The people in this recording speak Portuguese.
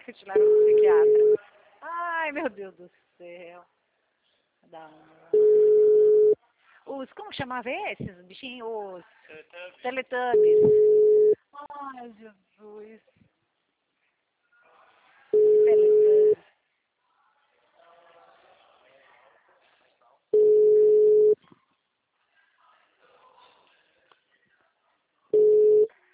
que eu te levo pro psiquiatra. Ai, meu Deus do céu. Dá como chamava esses bichinhos? Os Teletubbies. Ai, Jesus.